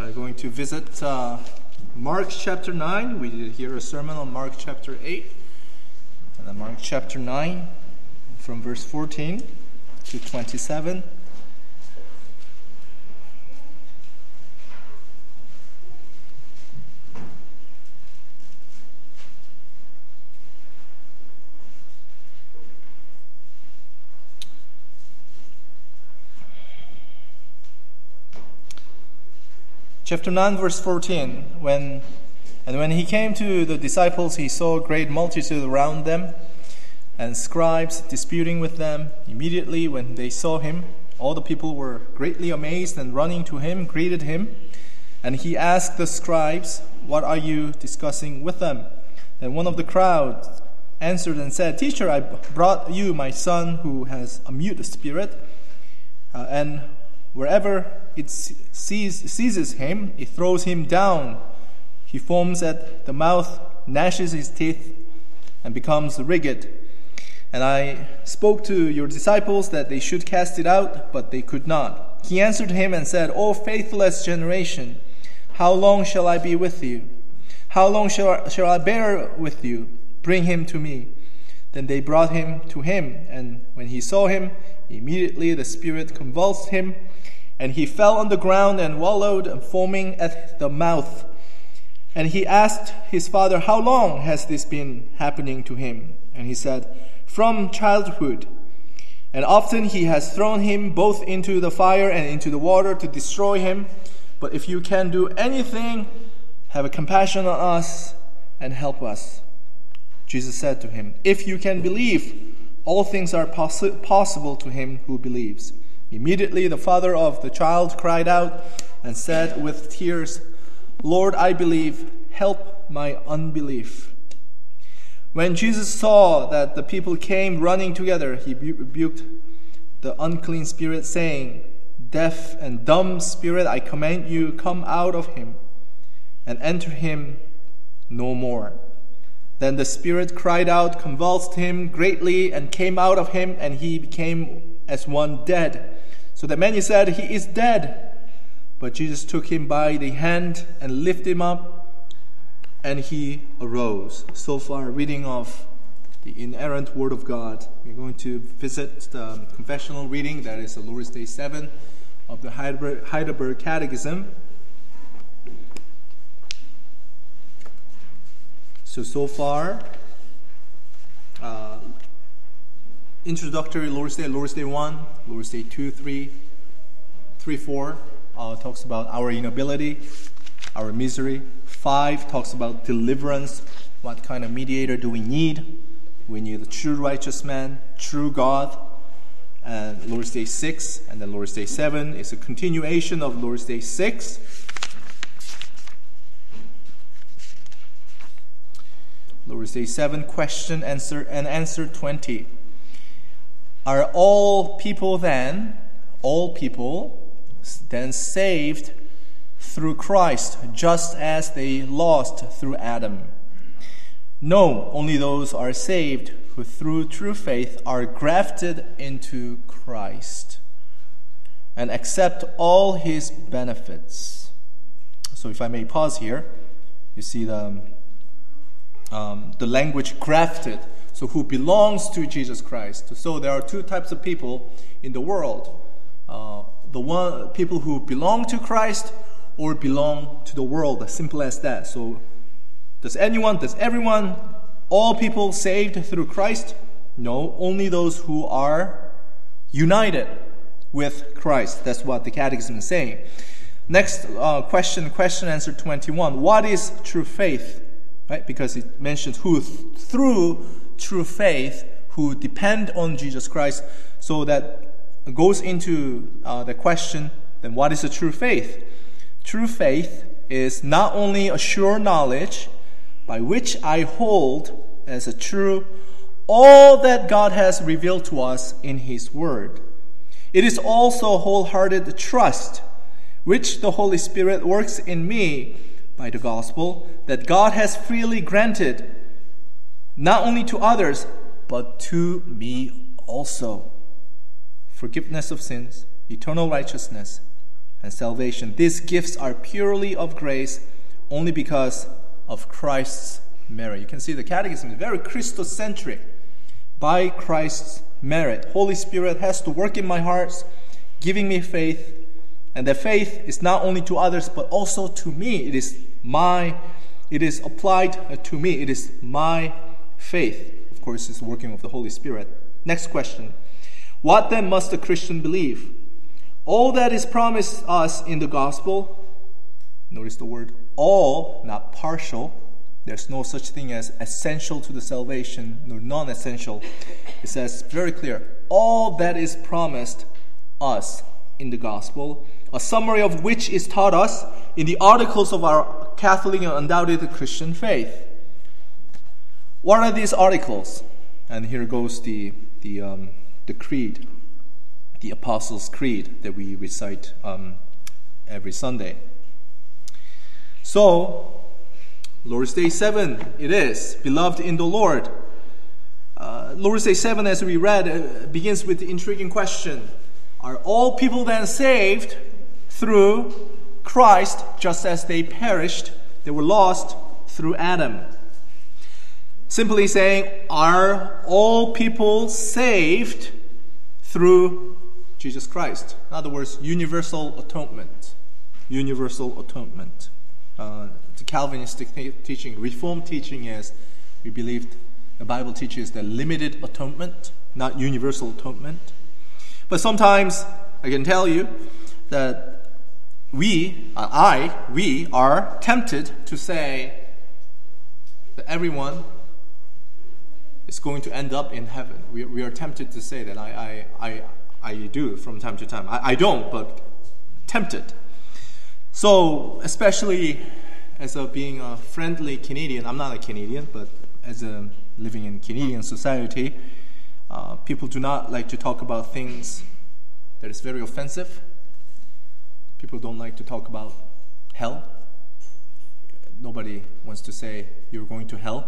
are going to visit Mark chapter 9. We did hear a sermon on Mark chapter 8. And then Mark chapter 9 from verse 14 to 27. Chapter 9, verse 14, when he came to the disciples, he saw a great multitude around them, and scribes disputing with them. Immediately when they saw him, all the people were greatly amazed, and running to him, greeted him. And he asked the scribes, "What are you discussing with them?" Then one of the crowd answered and said, "Teacher, I brought you my son who has a mute spirit, and wherever it seizes him, it throws him down. He foams at the mouth, gnashes his teeth, and becomes rigid. And I spoke to your disciples that they should cast it out, but they could not." He answered him and said, "O faithless generation, how long shall I be with you? How long shall I bear with you? Bring him to me." Then they brought him to him, and when he saw him, immediately the spirit convulsed him, and he fell on the ground and wallowed, foaming at the mouth. And he asked his father, "How long has this been happening to him?" And he said, "From childhood. And often he has thrown him both into the fire and into the water to destroy him. But if you can do anything, have compassion on us and help us." Jesus said to him, "If you can believe, all things are possible to him who believes." Immediately the father of the child cried out and said with tears, "Lord, I believe, help my unbelief." When Jesus saw that the people came running together, he rebuked the unclean spirit, saying, "Deaf and dumb spirit, I command you, come out of him and enter him no more." Then the spirit cried out, convulsed him greatly, and came out of him, and he became as one dead. So that many said, "He is dead." But Jesus took him by the hand and lifted him up, and he arose. So far, reading of the inerrant Word of God. We're going to visit the confessional reading, that is the Lord's Day 7 of the Heidelberg Catechism. So far, introductory Lord's Day 1, Lord's Day 2, 3, 4 talks about our inability, our misery. 5 talks about deliverance. What kind of mediator do we need? We need a true righteous man, true God. And Lord's Day 6 and then Lord's Day 7 is a continuation of Lord's Day 6. Lord's Day 7, question, answer 20. Are all people then saved through Christ, just as they lost through Adam? No, only those are saved who through true faith are grafted into Christ and accept all his benefits. So if I may pause here, you see the language grafted. So who belongs to Jesus Christ. So there are two types of people in the world. People who belong to Christ or belong to the world. As simple as that. So does everyone, all people saved through Christ? No, only those who are united with Christ. That's what the Catechism is saying. Next question answer 21. What is true faith? Right? Because it mentions who through true faith, who depend on Jesus Christ. So that goes into the question, then what is a true faith? True faith is not only a sure knowledge by which I hold as a true all that God has revealed to us in his word. It is also wholehearted trust, which the Holy Spirit works in me by the gospel, that God has freely granted not only to others, but to me also. Forgiveness of sins, eternal righteousness, and salvation. These gifts are purely of grace, only because of Christ's merit. You can see the catechism is very Christocentric. By Christ's merit, Holy Spirit has to work in my heart, giving me faith, and that faith is not only to others but also to me. It is applied to me. It is my faith. Of course, it's the working of the Holy Spirit. Next question. What then must a Christian believe? All that is promised us in the gospel, notice the word all, not partial. There's no such thing as essential to the salvation, nor non-essential. It says very clear, all that is promised us in the gospel, a summary of which is taught us in the articles of our Catholic and undoubted Christian faith. What are these articles? And here goes the creed, the Apostles' Creed that we recite every Sunday. So, Lord's Day 7, it is, beloved in the Lord. Lord's Day 7, as we read, begins with the intriguing question, are all people then saved through Christ, just as they perished, they were lost through Adam? Simply saying, are all people saved through Jesus Christ? In other words, universal atonement. Universal atonement. The Calvinistic teaching, Reformed teaching is, we believe the Bible teaches the limited atonement, not universal atonement. But sometimes I can tell you that we are tempted to say that everyone is going to end up in heaven. We are tempted to say that. I do from time to time. I don't, but tempted. So, especially as being a friendly Canadian, I'm not a Canadian, but as living in Canadian society, people do not like to talk about things that is very offensive. People don't like to talk about hell. Nobody wants to say you're going to hell.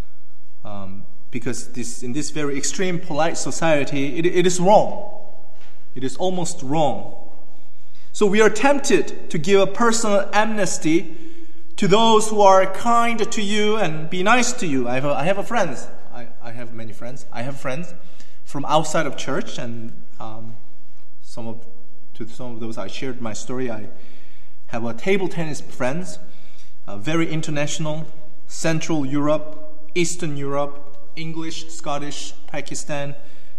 Because in this very extreme polite society, it is wrong. It is almost wrong. So we are tempted to give a personal amnesty to those who are kind to you and be nice to you. I have friends. I have many friends. I have friends from outside of church, and some of those I shared my story. I have a table tennis friends, very international, Central Europe, Eastern Europe, English, Scottish, Pakistan,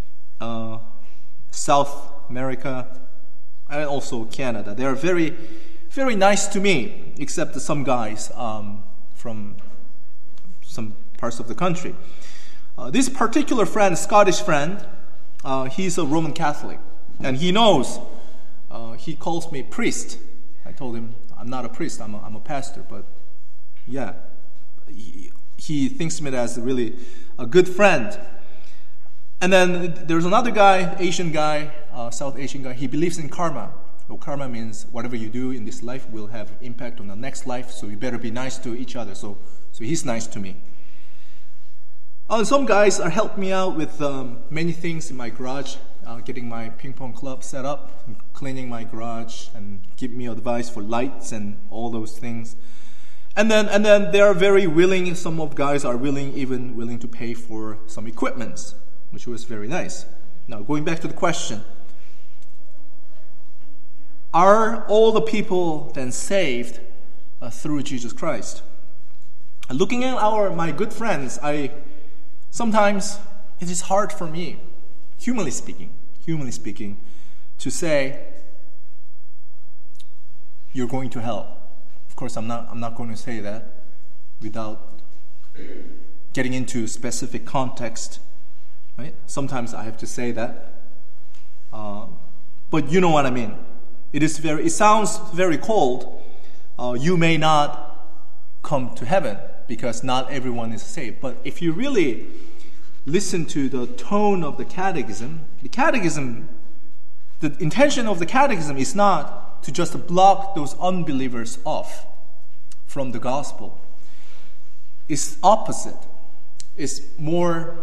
South America, and also Canada. They are very, very nice to me, except some guys from some parts of the country. This particular friend, Scottish friend, he's a Roman Catholic, and he knows. He calls me priest. I told him I'm not a priest. I'm a pastor, but yeah, he thinks of me as really a good friend. And then there's another guy, Asian guy, South Asian guy. He believes in karma. Well, karma means whatever you do in this life will have impact on the next life, so you better be nice to each other. So he's nice to me. Some guys are helping me out with many things in my garage, getting my ping pong club set up, cleaning my garage, and give me advice for lights and all those things. And then they are very willing. Some of guys are willing to pay for some equipment, which was very nice. Now, going back to the question, are all the people then saved through Jesus Christ? Looking at my good friends, sometimes it is hard for me, humanly speaking, to say you're going to hell. Of course, I'm not going to say that without getting into specific context. Right? Sometimes I have to say that, but you know what I mean. It sounds very cold. You may not come to heaven because not everyone is saved. But if you really listen to the tone of the catechism, the intention of the catechism is not to just block those unbelievers off from the gospel. It's opposite. It's more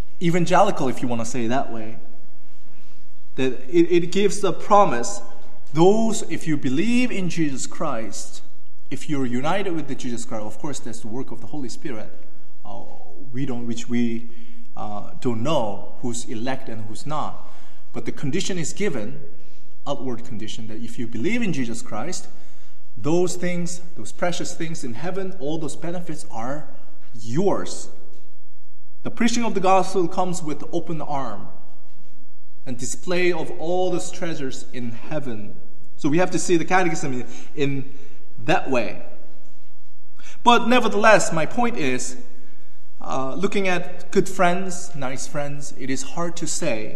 evangelical, if you want to say it that way. That it gives the promise if you believe in Jesus Christ, if you're united with the Jesus Christ, of course that's the work of the Holy Spirit. We don't know who's elect and who's not. But the condition is given, outward condition, that if you believe in Jesus Christ, those things, those precious things in heaven, all those benefits are yours. The preaching of the gospel comes with open arm and display of all those treasures in heaven. So we have to see the catechism in that way. But nevertheless, my point is, looking at good friends, nice friends, it is hard to say.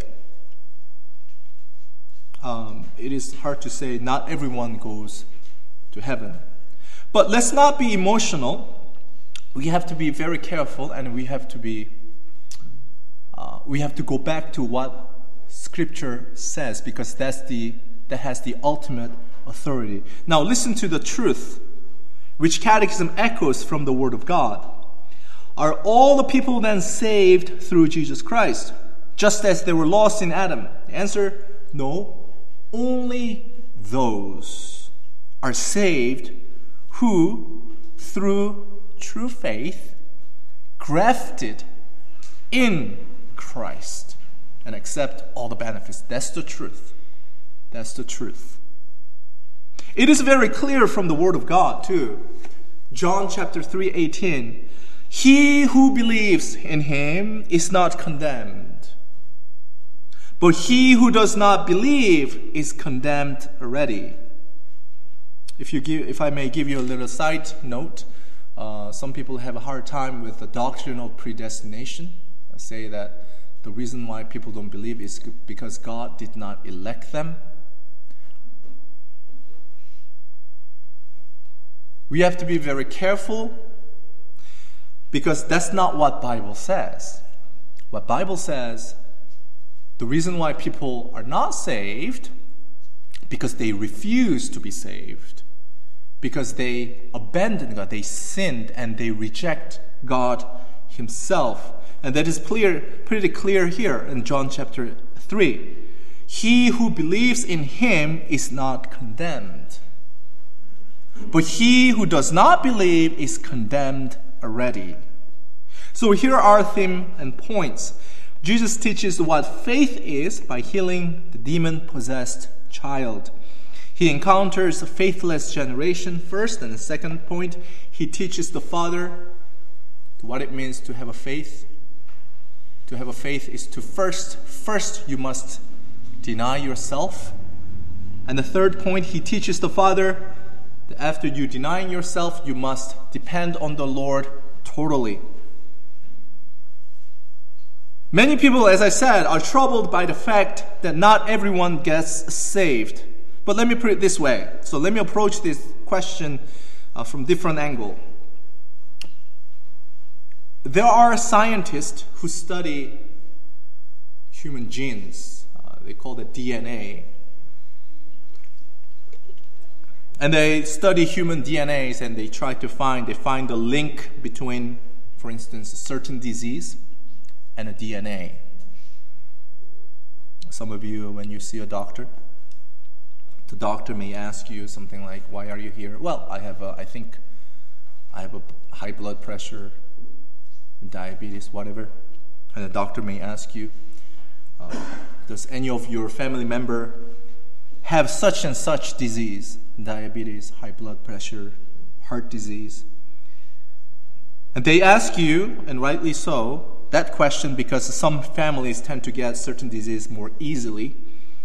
Not everyone goes to heaven. But let's not be emotional. We have to be very careful, and we have to go back to what Scripture says, because that has the ultimate authority. Now listen to the truth, which Catechism echoes from the Word of God. Are all the people then saved through Jesus Christ, just as they were lost in Adam? The answer, no. Only those are saved who, through true faith, grafted in Christ and accept all the benefits. That's the truth. That's the truth. It is very clear from the Word of God too. John chapter 3:18. He who believes in him is not condemned, but he who does not believe is condemned already. If I may give you a little side note, some people have a hard time with the doctrine of predestination. I say that the reason why people don't believe is because God did not elect them. We have to be very careful, because that's not what Bible says. What Bible says, the reason why people are not saved, because they refuse to be saved, because they abandoned God, they sinned, and they reject God Himself. And that is pretty clear here in John chapter 3. He who believes in Him is not condemned, but he who does not believe is condemned already. So here are our theme and points. Jesus teaches what faith is by healing the demon-possessed child. He encounters a faithless generation first, and the second point, he teaches the father what it means to have a faith. To have a faith is to first you must deny yourself. And the third point, he teaches the father that after you denying yourself, you must depend on the Lord totally. Many people, as I said, are troubled by the fact that not everyone gets saved. But let me put it this way. So let me approach this question from a different angle. There are scientists who study human genes. They call it DNA. And they study human DNAs, and they try to find the link between, for instance, a certain disease and a DNA. Some of you, when you see a doctor, the doctor may ask you something like, "Why are you here?" "Well, I think I have a high blood pressure, diabetes, whatever." And the doctor may ask you, "Does any of your family member have such and such disease? Diabetes, high blood pressure, heart disease?" And they ask you, and rightly so, that question because some families tend to get certain disease more easily,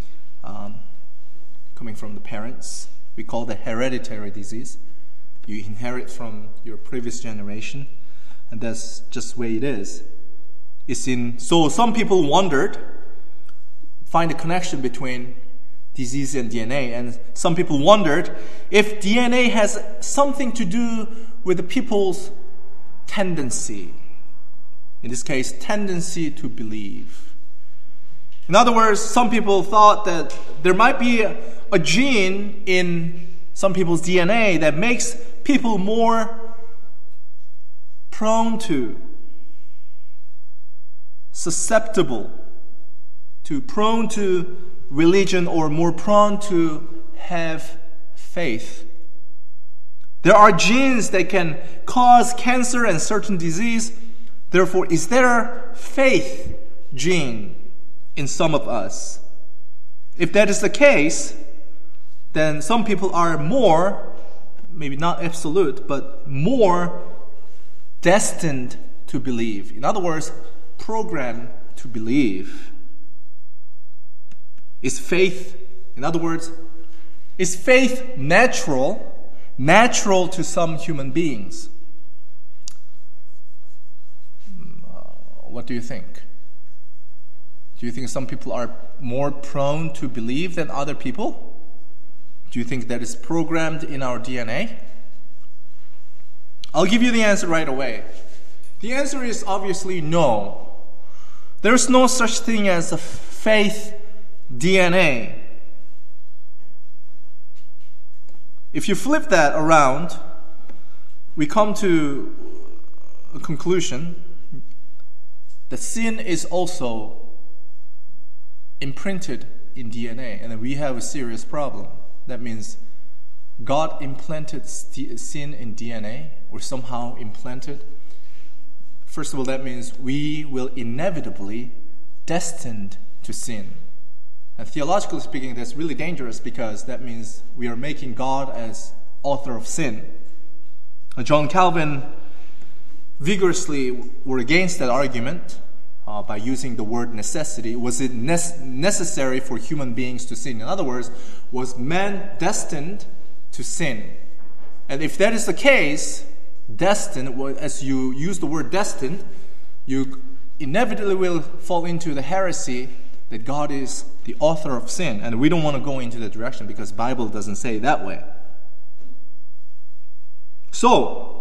coming from the parents. We call that hereditary disease. You inherit from your previous generation, and that's just the way it is. So some people find a connection between disease and DNA, and some people wondered if DNA has something to do with the people's tendency. In this case, tendency to believe. In other words, some people thought that there might be a gene in some people's DNA that makes people more susceptible, prone to religion, or more prone to have faith. There are genes that can cause cancer and certain disease. Therefore, is there faith gene in some of us? If that is the case, then some people are more, maybe not absolute, but more destined to believe. In other words, programmed to believe. Is faith, in other words, is faith natural to some human beings? What do you think? Do you think some people are more prone to believe than other people? Do you think that is programmed in our DNA? I'll give you the answer right away. The answer is obviously no. There's no such thing as a faith DNA. If you flip that around, we come to a conclusion that sin is also imprinted in DNA, and we have a serious problem. That means God implanted sin in DNA, or somehow implanted. First of all, that means we will inevitably destined to sin. And theologically speaking, that's really dangerous because that means we are making God as author of sin. John Calvin vigorously were against that argument by using the word necessity. Was it necessary for human beings to sin? In other words, was man destined to sin? And if that is the case, destined, as you use the word destined, you inevitably will fall into the heresy that God is the author of sin. And we don't want to go into that direction because the Bible doesn't say it that way. So,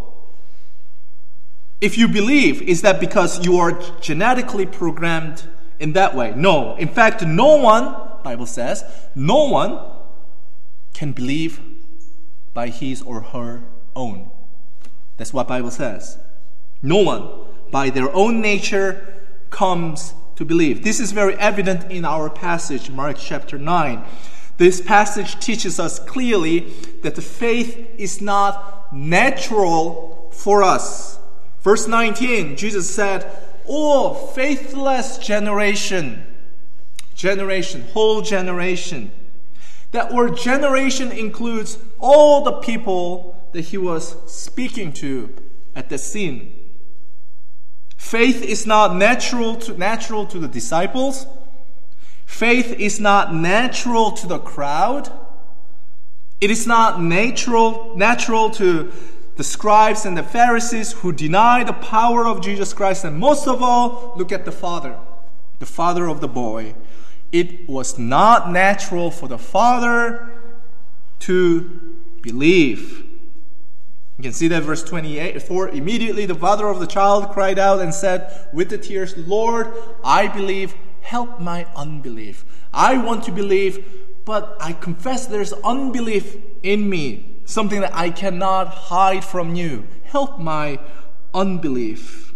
if you believe, is that because you are genetically programmed in that way? No. In fact, no one, Bible says, no one can believe by his or her own. That's what Bible says. No one, by their own nature, comes to believe. This is very evident in our passage, Mark chapter 9. This passage teaches us clearly that the faith is not natural for us. Verse 19, Jesus said, "Oh, faithless generation, whole generation." That word generation includes all the people that he was speaking to at the scene. Faith is not natural to the disciples. Faith is not natural to the crowd. It is not natural to the scribes and the Pharisees who deny the power of Jesus Christ. And most of all, look at the father of the boy. It was not natural for the father to believe. You can see that verse 28. For immediately the father of the child cried out and said with the tears, "Lord, I believe, help my unbelief." I want to believe, but I confess there's unbelief in me. Something that I cannot hide from you. Help my unbelief.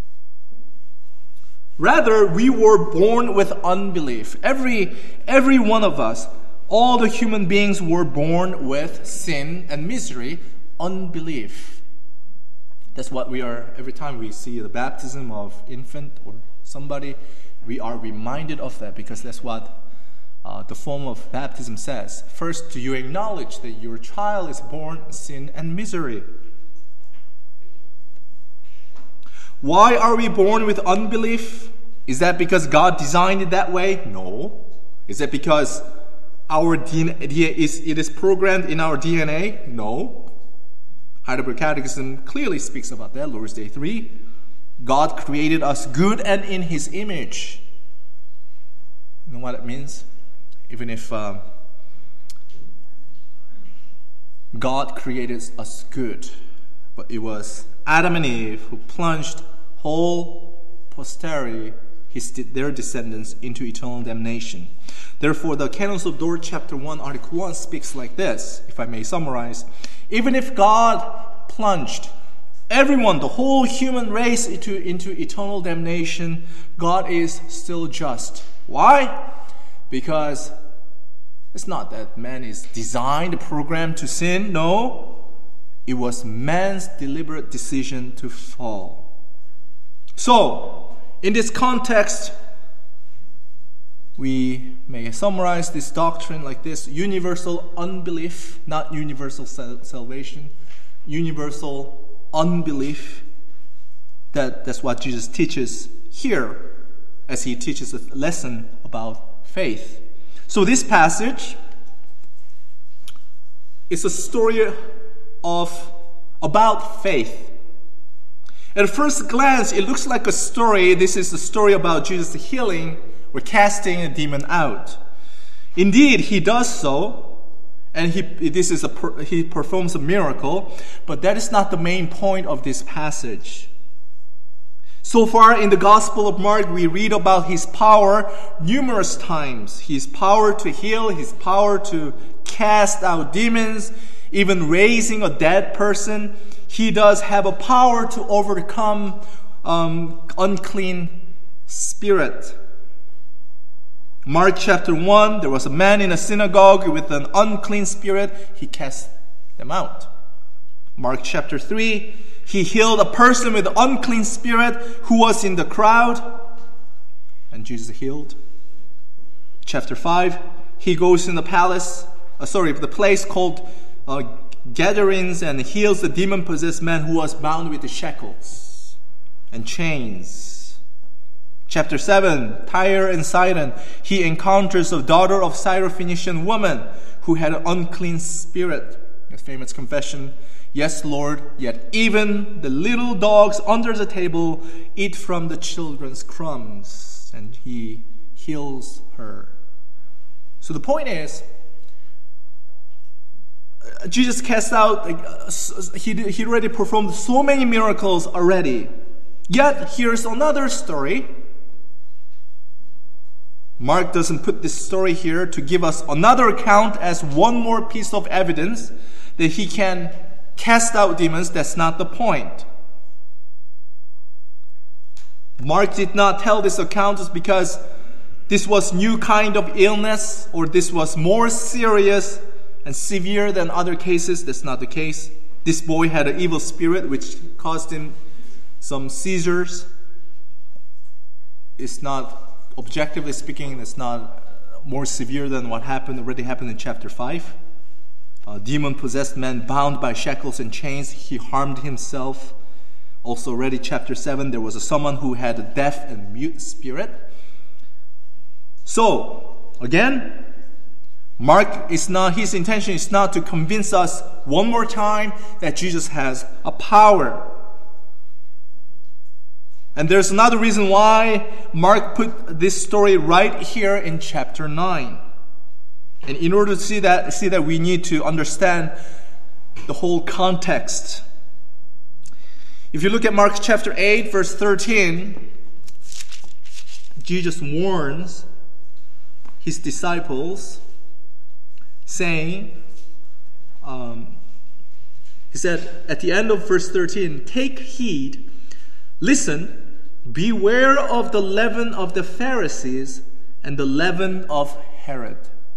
Rather, we were born with unbelief. Every one of us, all the human beings were born with sin and misery, unbelief. That's what we are, every time we see the baptism of infant or somebody, we are reminded of that because that's what the form of baptism says. First, do you acknowledge that your child is born in sin and misery? Why are we born with unbelief? Is that because God designed it that way? No. Is that because it is programmed in our DNA? No. Heidelberg Catechism clearly speaks about that, Lord's Day 3. God created us good and in His image. You know what it means? Even if God created us good, but it was Adam and Eve who plunged whole posterity, their descendants, into eternal damnation. Therefore, the Canons of Dort, chapter 1, article 1 speaks like this, if I may summarize. Even if God plunged everyone, the whole human race, into eternal damnation, God is still just. Why? Because It's not that man is designed, programmed to sin. No, it was man's deliberate decision to fall. So, in this context, we may summarize this doctrine like this: universal unbelief, not universal salvation. Universal unbelief. That's what Jesus teaches here as he teaches a lesson about faith. So this passage is a story about faith. At first glance, it looks like a story. This is a story about Jesus healing or casting a demon out. Indeed, he does so, and he performs a miracle, but that is not the main point of this passage. So far in the Gospel of Mark, we read about his power numerous times. His power to heal, his power to cast out demons, even raising a dead person. He does have a power to overcome unclean spirit. Mark chapter 1, there was a man in a synagogue with an unclean spirit. He cast them out. Mark chapter 3, he healed a person with an unclean spirit who was in the crowd, and Jesus healed. Chapter 5, he goes in the place called Gadarenes, and heals the demon-possessed man who was bound with the shackles and chains. Chapter 7, Tyre and Sidon, he encounters a daughter of Syrophoenician woman who had an unclean spirit. A famous confession: "Yes, Lord, yet even the little dogs under the table eat from the children's crumbs." And he heals her. So the point is, Jesus cast out, he already performed so many miracles already. Yet, here's another story. Mark doesn't put this story here to give us another account as one more piece of evidence that he can cast out demons. That's not the point. Mark did not tell this account just because this was new kind of illness or this was more serious and severe than other cases. That's not the case. This boy had an evil spirit which caused him some seizures. It's not, objectively speaking, it's not more severe than what already happened in chapter 5. A demon-possessed man bound by shackles and chains, he harmed himself. Also already chapter 7, there was someone who had a deaf and mute spirit. So, again, his intention is not to convince us one more time that Jesus has a power. And there's another reason why Mark put this story right here in chapter 9. And in order to see that we need to understand the whole context. If you look at Mark chapter 8, verse 13, Jesus warns his disciples, saying, he said at the end of verse 13, "Take heed, listen, beware of the leaven of the Pharisees and the leaven of Herod."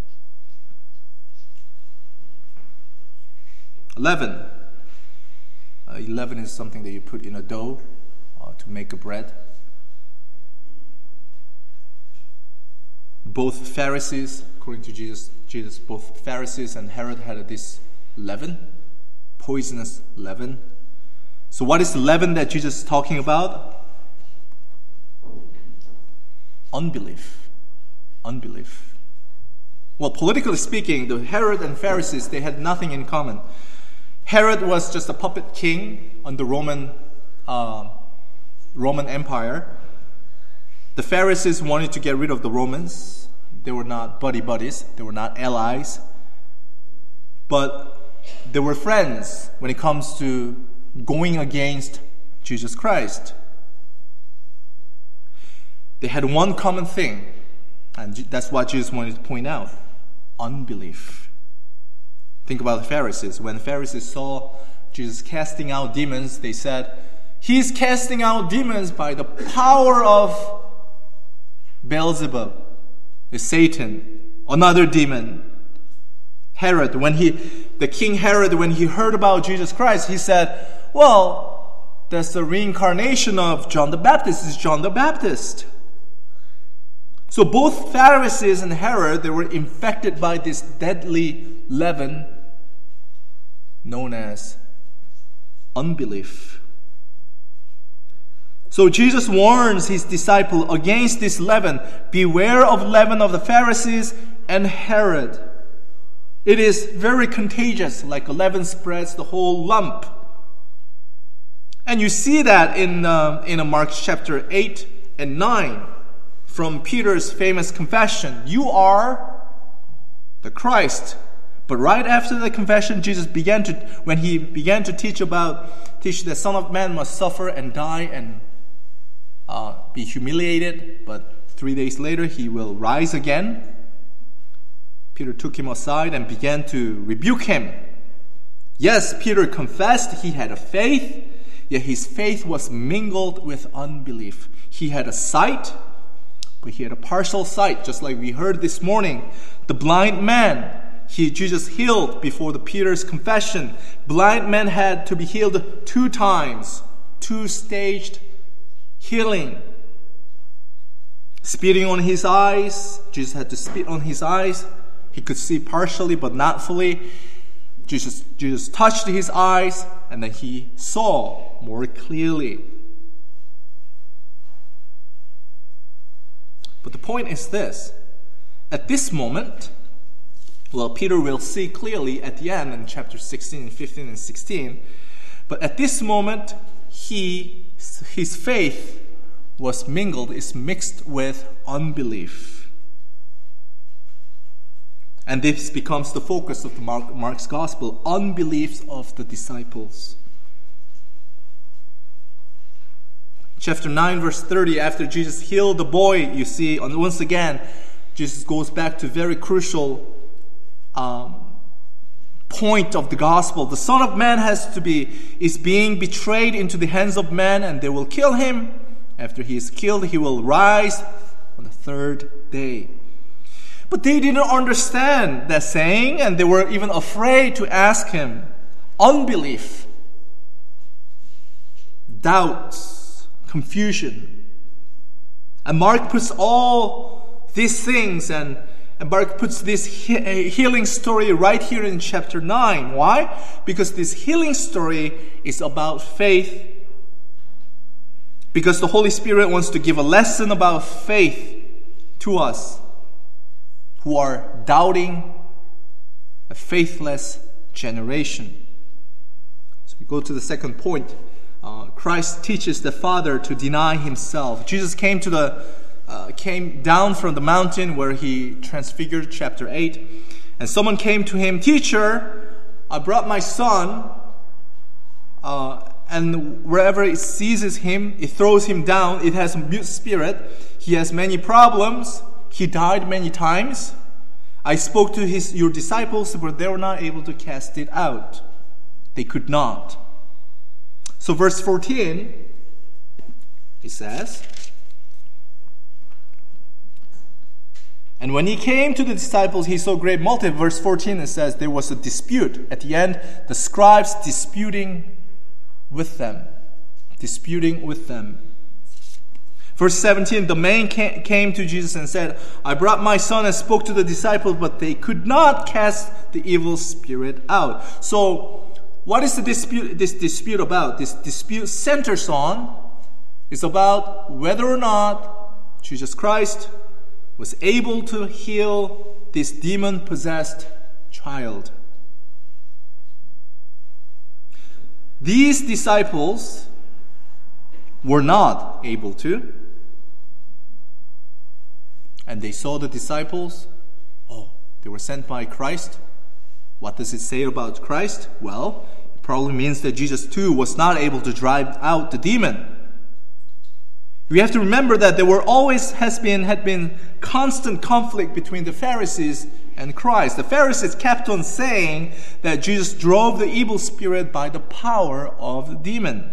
Leaven. Leaven is something that you put in a dough to make a bread. Both Pharisees, according to Jesus, both Pharisees and Herod had this leaven, poisonous leaven. So what is the leaven that Jesus is talking about? Unbelief. Unbelief. Well, politically speaking, the Herod and Pharisees, they had nothing in common. Herod was just a puppet king on the Roman Empire. The Pharisees wanted to get rid of the Romans. They were not buddies. They were not allies. But they were friends when it comes to going against Jesus Christ. They had one common thing, and that's what Jesus wanted to point out: unbelief. Think about the Pharisees. When the Pharisees saw Jesus casting out demons, they said, "He's casting out demons by the power of Beelzebub, Satan, another demon." Herod, the King Herod, when he heard about Jesus Christ, he said, well, that's the reincarnation of John the Baptist. It's John the Baptist. So both Pharisees and Herod, they were infected by this deadly leaven known as unbelief. So Jesus warns his disciple against this leaven. Beware of leaven of the Pharisees and Herod. It is very contagious, like a leaven spreads the whole lump. And you see that in Mark chapter 8 and 9 from Peter's famous confession. You are the Christ. But right after the confession, Jesus when he began to teach the Son of Man must suffer and die and be humiliated, but 3 days later he will rise again. Peter took him aside and began to rebuke him. Yes, Peter confessed he had a faith, yet his faith was mingled with unbelief. He had a sight, but he had a partial sight, just like we heard this morning. The blind man, Jesus healed before the Peter's confession. Blind man had to be healed 2 times, 2-staged healing. Spitting on his eyes, Jesus had to spit on his eyes. He could see partially but not fully. Jesus touched his eyes and then he saw more clearly. But the point is this. At this moment, Peter will see clearly at the end in chapter 16, 15, and 16. But at this moment, his faith is mixed with unbelief. And this becomes the focus of Mark's gospel, unbelief of the disciples. Chapter 9, verse 30, after Jesus healed the boy, you see, once again, Jesus goes back to very crucial point of the gospel. The Son of Man is being betrayed into the hands of men, and they will kill him. After he is killed, he will rise on the 3rd day. But they didn't understand that saying, and they were even afraid to ask him. Unbelief, doubts, confusion. And Mark puts all these things, and Mark puts this healing story right here in chapter 9. Why? Because this healing story is about faith. Because the Holy Spirit wants to give a lesson about faith to us who are doubting, a faithless generation. So we go to the second point. Christ teaches the Father to deny himself. Jesus came down from the mountain where he transfigured, chapter 8. And someone came to him, "Teacher, I brought my son, and wherever it seizes him, it throws him down. It has a mute spirit. He has many problems. He died many times. I spoke to your disciples, but they were not able to cast it out." They could not. So verse 14, it says, "And when he came to the disciples, he saw great multitude." Verse 14, it says, there was a dispute. At the end, the scribes disputing with them. Verse 17, the man came to Jesus and said, "I brought my son and spoke to the disciples, but they could not cast the evil spirit out." So, what is this dispute about? This dispute centers on, is about whether or not Jesus Christ was able to heal this demon-possessed child. These disciples were not able to. And they saw the disciples. Oh, they were sent by Christ. What does it say about Christ? Well, it probably means that Jesus too was not able to drive out the demon. We have to remember that there had been constant conflict between the Pharisees and Christ. The Pharisees kept on saying that Jesus drove the evil spirit by the power of the demon.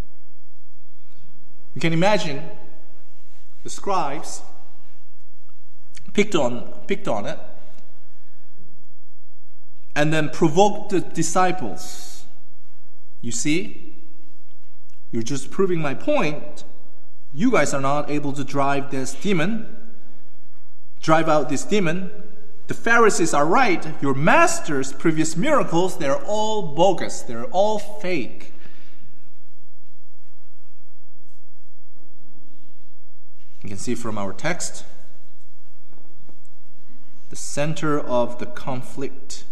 You can imagine the scribes picked on it. and then provoked the disciples. You see, you're just proving my point. You guys are not able to drive out this demon. The Pharisees are right. Your master's previous miracles, they're all bogus. They're all fake. You can see from our text, the center of the conflict,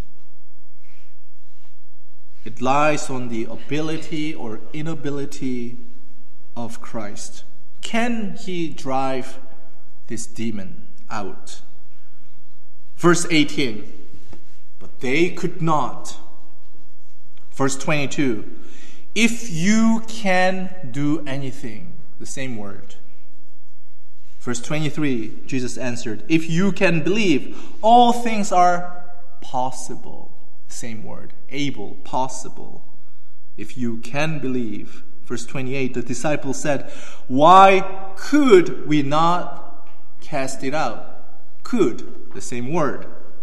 it lies on the ability or inability of Christ. Can he drive this demon out? Verse 18, but they could not. Verse 22, if you can do anything, the same word. Verse 23, Jesus answered, if you can believe, all things are possible. Same word, able, possible. If you can believe. Verse 28, the disciples said, why could we not cast it out? Could, the same word.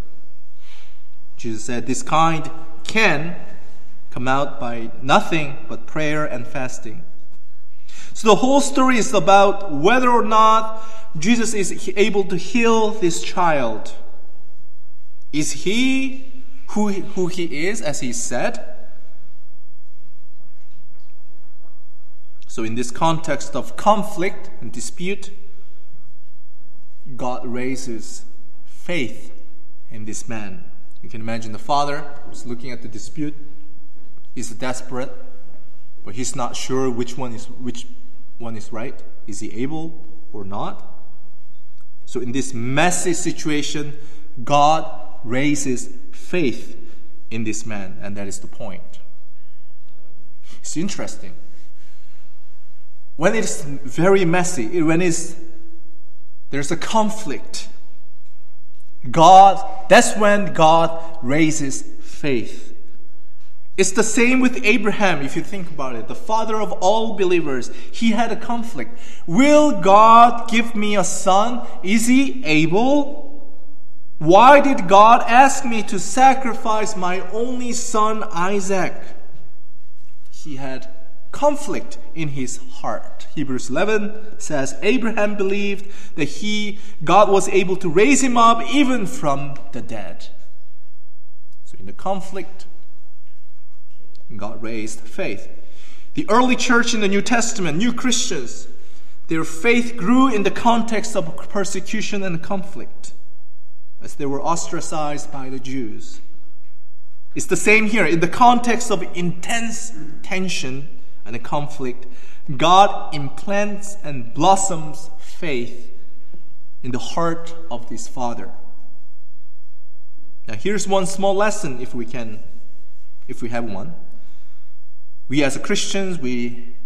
Jesus said, this kind can come out by nothing but prayer and fasting. So the whole story is about whether or not Jesus is able to heal this child. Is he who he is, as he said? So in this context of conflict and dispute, God raises faith in this man. You can imagine the father who's looking at the dispute. He's desperate, but he's not sure which one is right. Is he able or not? So in this messy situation, God raises faith in this man, and that is the point. It's interesting. When it's very messy, there's a conflict, that's when God raises faith. It's the same with Abraham, if you think about it. The father of all believers, he had a conflict. Will God give me a son? Is he able? Why did God ask me to sacrifice my only son, Isaac? He had conflict in his heart. Hebrews 11 says, Abraham believed that God was able to raise him up even from the dead. So in the conflict, God raised faith. The early church in the New Testament, new Christians, their faith grew in the context of persecution and conflict as they were ostracized by the Jews. It's the same here. In the context of intense tension and conflict, God implants and blossoms faith in the heart of this father. Now here's one small lesson if we have one. We as Christians, we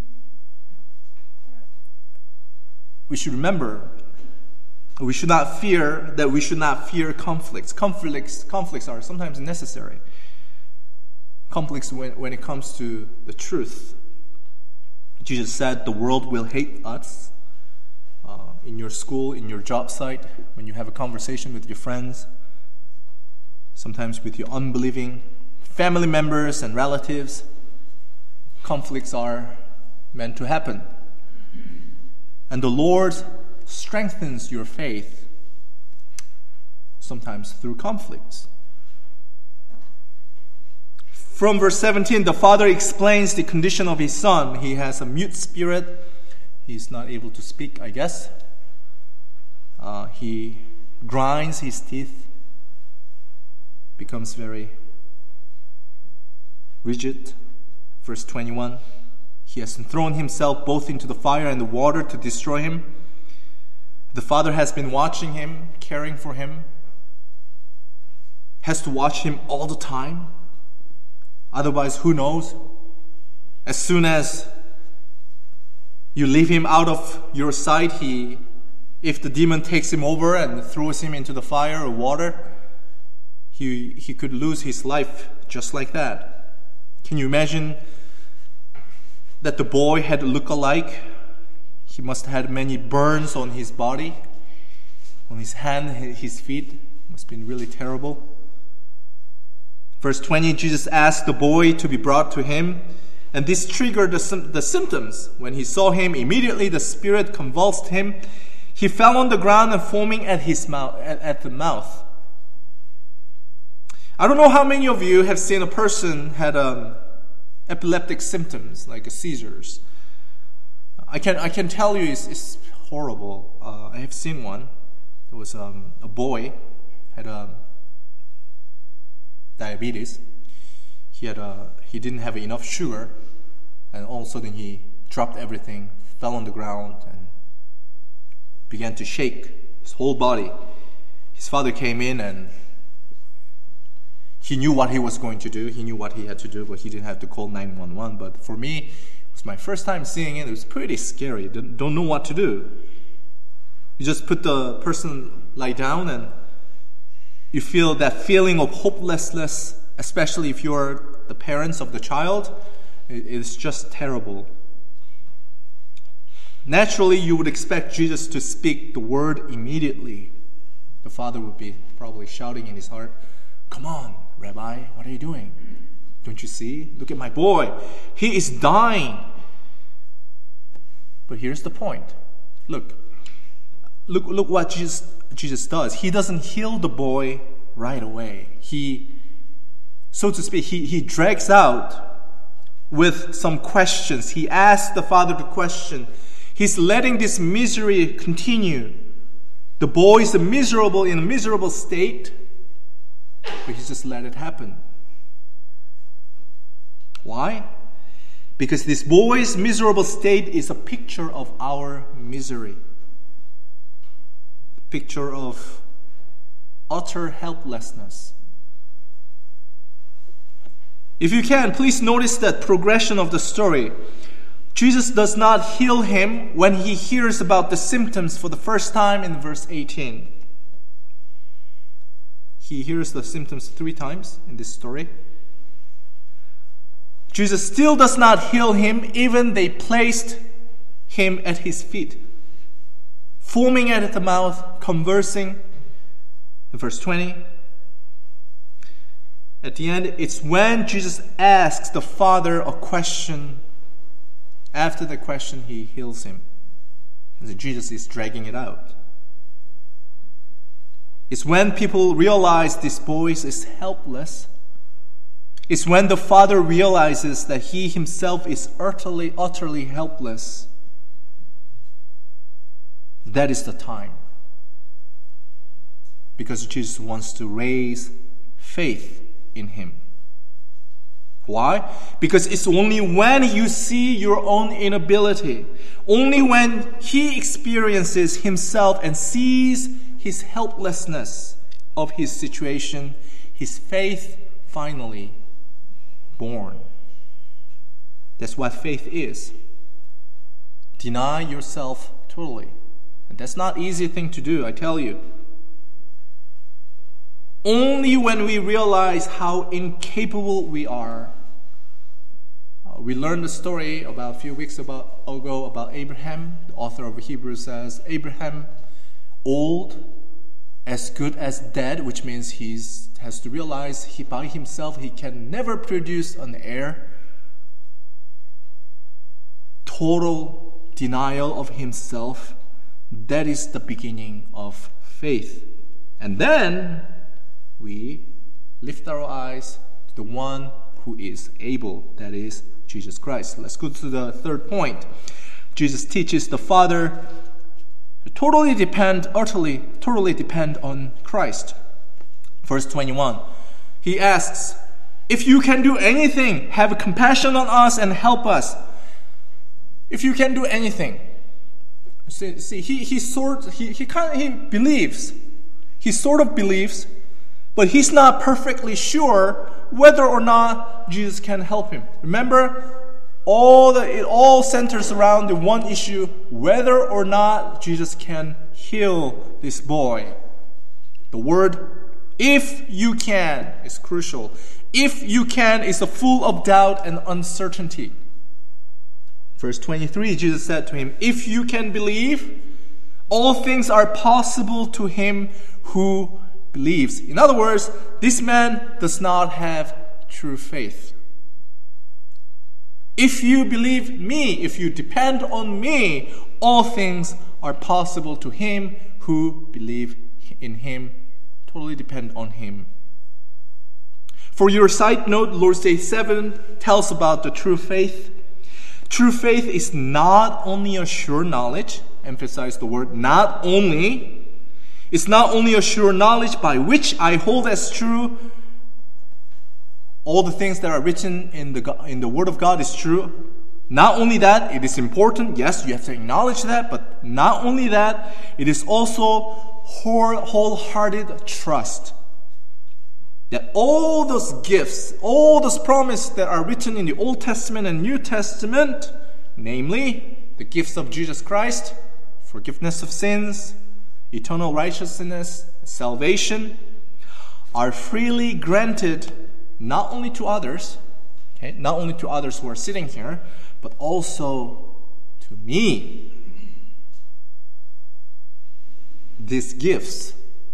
should remember we should not fear conflicts. Conflicts are sometimes necessary. Conflicts when it comes to the truth. Jesus said the world will hate us in your school, in your job site, when you have a conversation with your friends, sometimes with your unbelieving family members and relatives. Conflicts are meant to happen. And the Lord strengthens your faith, sometimes through conflicts. From verse 17, the father explains the condition of his son. He has a mute spirit. He's not able to speak, I guess. He grinds his teeth, becomes very rigid. Verse 21, he has thrown himself both into the fire and the water to destroy him. The father has been watching him, caring for him, has to watch him all the time. Otherwise, who knows? As soon as you leave him out of your sight, if the demon takes him over and throws him into the fire or water, he could lose his life just like that. Can you imagine that the boy had a look-alike? He must have had many burns on his body, on his hand, his feet. It must have been really terrible. Verse 20, Jesus asked the boy to be brought to him, and this triggered the symptoms. When he saw him, immediately the spirit convulsed him. He fell on the ground and foaming at the mouth. I don't know how many of you have seen a person had epileptic symptoms, like seizures. I can tell you it's horrible. I have seen one. There was a boy had diabetes. He didn't have enough sugar, and all of a sudden he dropped everything, fell on the ground, and began to shake his whole body. His father came in, and he knew what he was going to do. He knew what he had to do, but he didn't have to call 911. But for me, it was my first time seeing it. It was pretty scary. Don't know what to do. You just put the person lie down, and you feel that feeling of hopelessness, especially if you're the parents of the child. It's just terrible. Naturally, you would expect Jesus to speak the word immediately. The father would be probably shouting in his heart, "Come on, Rabbi, what are you doing? Don't you see? Look at my boy. He is dying." But here's the point. Look what Jesus does. He doesn't heal the boy right away. So to speak, he drags out with some questions. He asks the father to question. He's letting this misery continue. The boy is in a miserable state, but he just let it happen. Why? Because this boy's miserable state is a picture of our misery. A picture of utter helplessness. If you can, please notice that progression of the story. Jesus does not heal him when he hears about the symptoms for the first time in verse 18. He hears the symptoms 3 times in this story. Jesus still does not heal him, even they placed him at his feet, foaming at the mouth, conversing. In verse 20, at the end, it's when Jesus asks the father a question. After the question, he heals him. And Jesus is dragging it out. It's when people realize this boy is helpless. It's when the father realizes that he himself is utterly helpless. That is the time. Because Jesus wants to raise faith in him. Why? Because it's only when you see your own inability, only when he experiences himself and sees his helplessness of his situation, his faith finally born. That's what faith is. Deny yourself totally. And that's not an easy thing to do, I tell you. Only when we realize how incapable we are. We learned the story about a few weeks ago about Abraham. The author of Hebrews says, Abraham, old, as good as dead, which means he has to realize by himself he can never produce an heir. Total denial of himself. That is the beginning of faith. And then we lift our eyes to the one who is able, that is Jesus Christ. Let's go to the third point. Jesus teaches the Father to utterly depend on Christ. Verse 21. He asks, if you can do anything, have compassion on us and help us. If you can do anything. See, he believes. He sort of believes, but he's not perfectly sure whether or not Jesus can help him. Remember, it all centers around the one issue, whether or not Jesus can heal this boy. The word, if you can, is crucial. If you can is full of doubt and uncertainty. Verse 23, Jesus said to him, if you can believe, all things are possible to him who believes. In other words, this man does not have true faith. If you believe me, if you depend on me, all things are possible to him who believe in him, totally depend on him. For your side note, Lord's Day 7 tells about the true faith. True faith is not only a sure knowledge, emphasize the word not only. It's not only a sure knowledge by which I hold as true all the things that are written in the Word of God is true. Not only that, it is important. Yes, you have to acknowledge that. But not only that, it is also wholehearted trust that all those gifts, all those promises that are written in the Old Testament and New Testament, namely the gifts of Jesus Christ, forgiveness of sins, eternal righteousness, salvation, are freely granted not only to others, not only to others who are sitting here, but also to me. These gifts,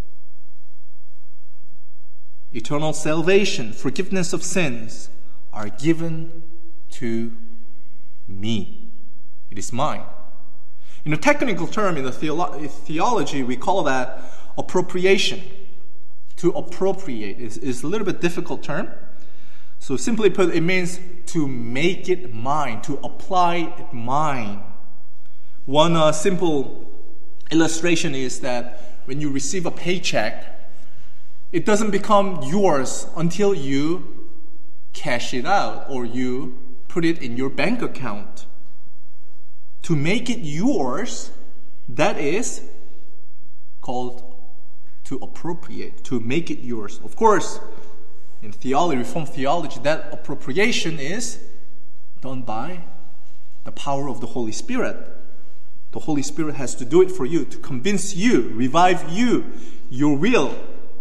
eternal salvation, forgiveness of sins, are given to me. It is mine. In a technical term, in the theology, we call that appropriation. To appropriate is a little bit difficult term. So simply put, it means to make it mine, to apply it mine. One simple illustration is that when you receive a paycheck, it doesn't become yours until you cash it out or you put it in your bank account. To make it yours, that is called to appropriate, to make it yours. Of course, in theology, Reformed theology, that appropriation is done by the power of the Holy Spirit. The Holy Spirit has to do it for you, to convince you, revive you, your will.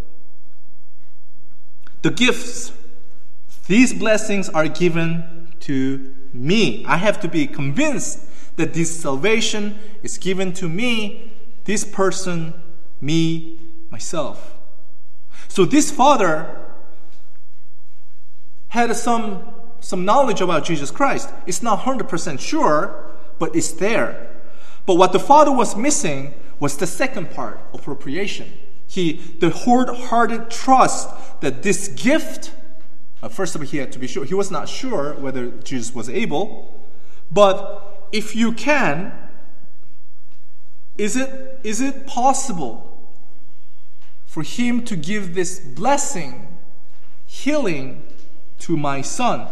The gifts, these blessings are given to me. I have to be convinced that this salvation is given to me, this person, me, myself. So this father had some knowledge about Jesus Christ. It's not 100% sure, but it's there. But what the father was missing was the second part, appropriation. The wholehearted trust that this gift, first of all, he had to be sure. He was not sure whether Jesus was able. But if you can, is it possible for him to give this blessing, healing to my son?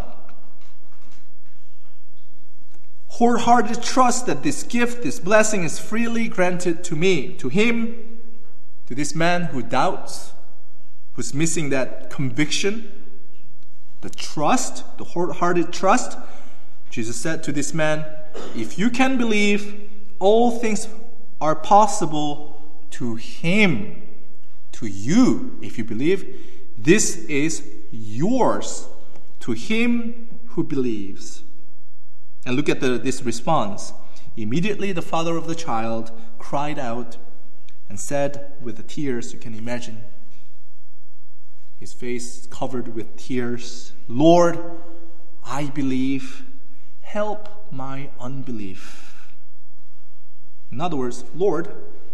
Wholehearted trust that this gift, this blessing is freely granted to me, to him, to this man who doubts, who's missing that conviction, the trust, the wholehearted trust. Jesus said to this man, if you can believe, all things are possible to him. To you, if you believe, this is yours, to him who believes. And look at this response. Immediately the father of the child cried out and said with the tears, you can imagine, his face covered with tears, Lord, I believe, help my unbelief. In other words, Lord,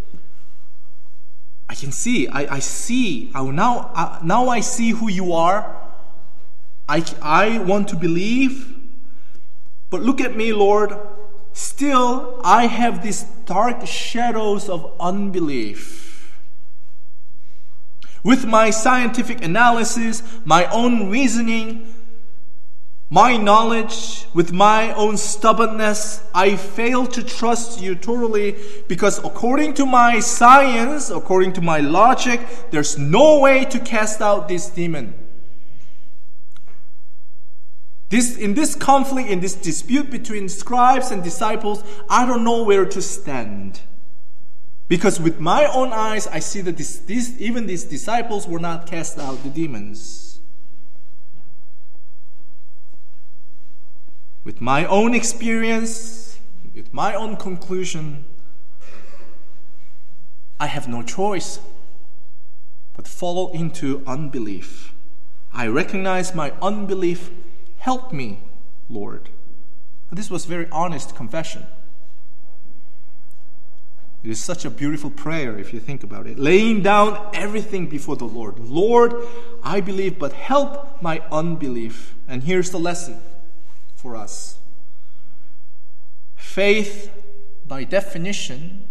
I can see, I see, now I see who you are. I want to believe, but look at me, Lord. Still, I have these dark shadows of unbelief. With my scientific analysis, my own reasoning, my knowledge, with my own stubbornness, I fail to trust you totally because according to my science, according to my logic, there's no way to cast out this demon. In this conflict, in this dispute between scribes and disciples, I don't know where to stand. Because with my own eyes, I see that even these disciples were not cast out the demons. With my own experience, with my own conclusion, I have no choice but but fall into unbelief. I recognize my unbelief. Help me, Lord. This was very honest confession. It is such a beautiful prayer if you think about it. Laying down everything before the Lord. Lord, I believe, but help my unbelief. And here's the lesson for us. Faith, by definition,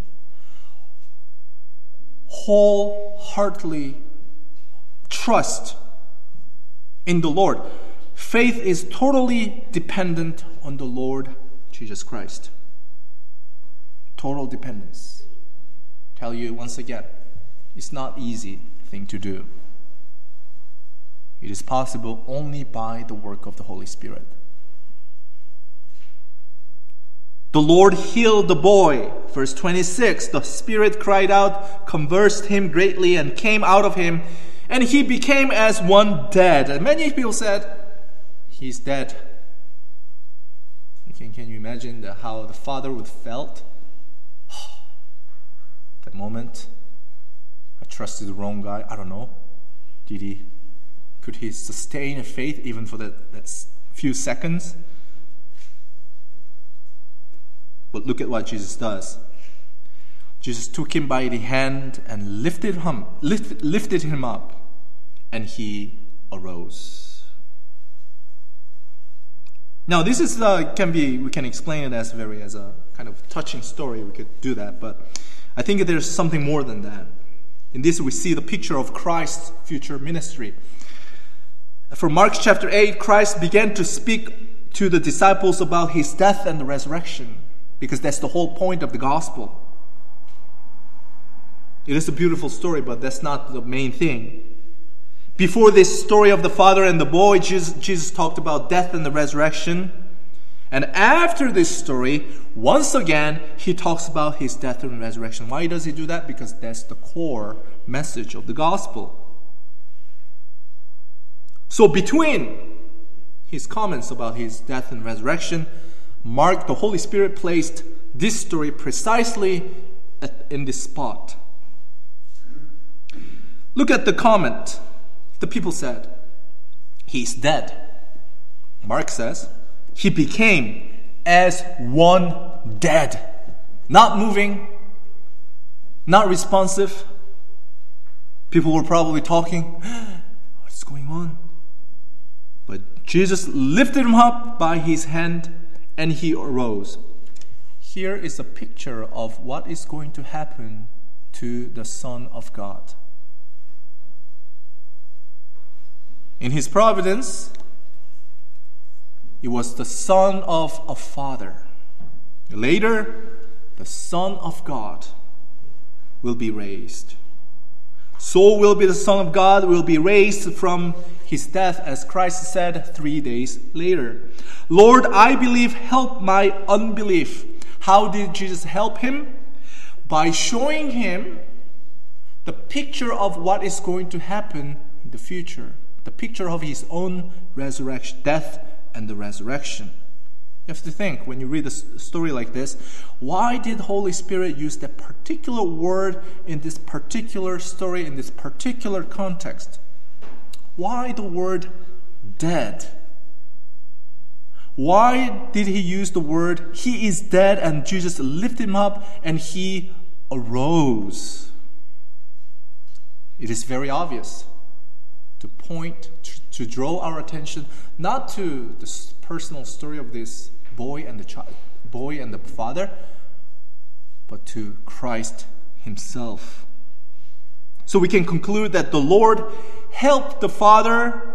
wholeheartedly trust in the Lord. Faith is totally dependent on the Lord Jesus Christ. Total dependence. Tell you once again, it's not easy thing to do. It is possible only by the work of the Holy Spirit. The Lord healed the boy. Verse 26, the Spirit cried out, conversed him greatly, and came out of him, and he became as one dead. And many people said, he's dead. Can you imagine how the father would felt? That moment, I trusted the wrong guy. I don't know. Could he sustain a faith even for that few seconds? But look at what Jesus does. Jesus took him by the hand and lifted him up, and he arose. Now, this is we can explain it as a kind of touching story. We could do that, but I think there's something more than that. In this, we see the picture of Christ's future ministry. From Mark chapter 8, Christ began to speak to the disciples about his death and the resurrection, because that's the whole point of the gospel. It is a beautiful story, but that's not the main thing. Before this story of the father and the boy, Jesus talked about death and the resurrection. And after this story, once again, he talks about his death and resurrection. Why does he do that? Because that's the core message of the gospel. So between his comments about his death and resurrection, Mark, the Holy Spirit, placed this story precisely in this spot. Look at the comment. The people said, he's dead. Mark says, he became as one dead. Not moving, not responsive. People were probably talking, what's going on? But Jesus lifted him up by his hand and he arose. Here is a picture of what is going to happen to the Son of God. In his providence, he was the son of a father. Later, the Son of God will be raised. So will be the Son of God, will be raised from his death, as Christ said 3 days later. Lord, I believe, help my unbelief. How did Jesus help him? By showing him the picture of what is going to happen in the future. The picture of his own resurrection, death and the resurrection. You have to think, when you read a story like this, why did the Holy Spirit use that particular word in this particular story, in this particular context? Why the word dead? Why did he use the word, he is dead, and Jesus lifted him up and he arose? It is very obvious. To point, to draw our attention, not to the personal story of this boy and the father, but to Christ himself. So we can conclude that the Lord helped the father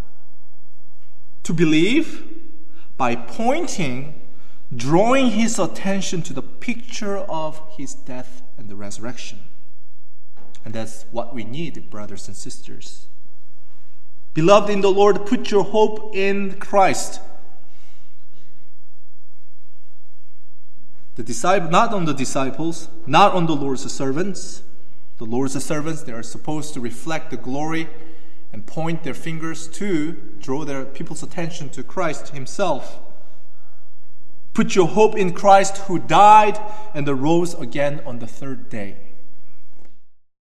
to believe by drawing his attention to the picture of his death and the resurrection. And that's what we need, brothers and sisters. Beloved in the Lord, put your hope in Christ. The disciple, not on the disciples, not on the Lord's servants. The Lord's servants, they are supposed to reflect the glory and point their fingers to draw their people's attention to Christ himself. Put your hope in Christ, who died and arose again on the third day.